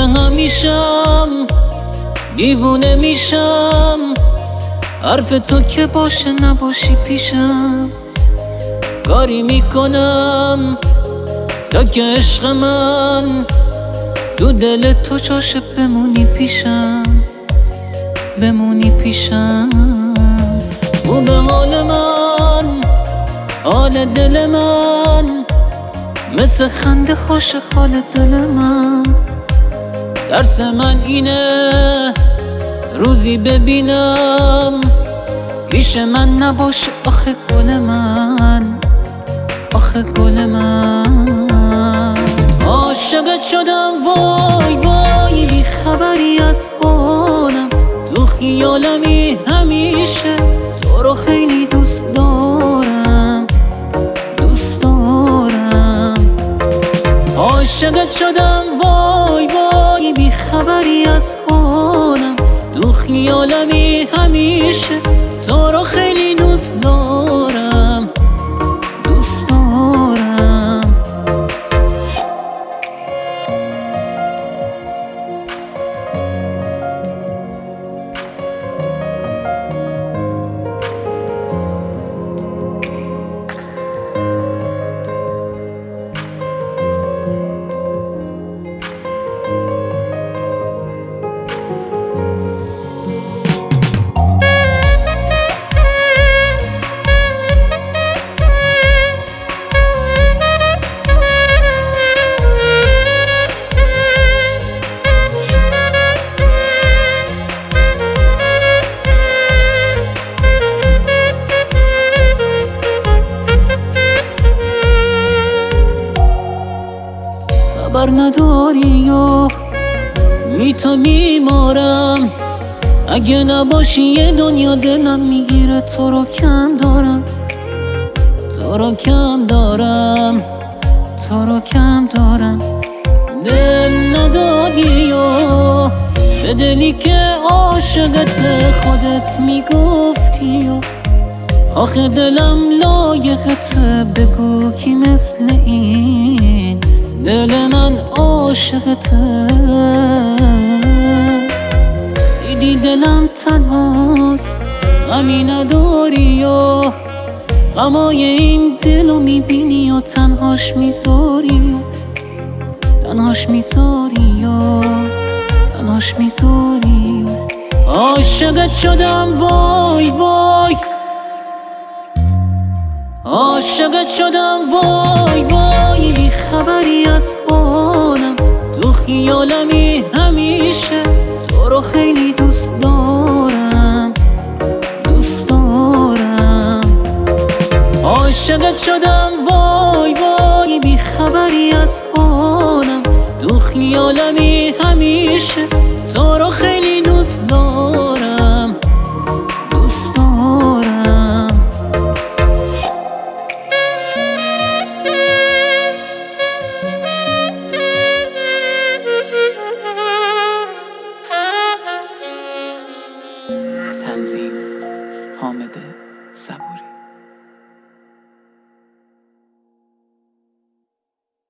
همیشم دیوونه میشم، حرف تو که باشه نباشی پیشم. کاری میکنم تا که عشق من تو دل تو جاشه بمونی پیشم، بمونی پیشم. او به حال من، حال دل من، مثل خنده خوش حال دل من. درس من اینه روزی ببینم پیش من نباشه آخه گل من، آخه گل من. عاشقت شدم وای وای، بی خبری از حالم، تو خیالمی همیشه، تو رو خیلی دوست دارم، دوست دارم. عاشقت شدم وای وای، بی خبری از حالم، تو خیالمی همیشه، تو رو خیلی دوست دارم، دوست دارم. خبر نداری و تو میمارم، اگه نباشی یه دنیا دلم میگیره. تو رو کم دارم، تو رو کم دارم، تو رو کم دارم. دل ندادی و به دلی که عاشقت خودت میگفتی و آخه دلم لایقته، بگو کی مثل این دل من عاشقته. دیدی دلم تنهاست، غمی نداری و غمای این دلو میبینی و تنهاش میذاری، تنهاش میذاری و تنهاش میذاری. عاشقت شدم وای وای، عاشقت شدم وای وای، بی خبری از حالم، تو خیالمی همیشه، تو رو خیلی دوست دارم، دوست دارم. عاشقت شدم وای وای، بی خبری از حالم، تو خیالمی همیشه، تو رو خیلی دوست دارم.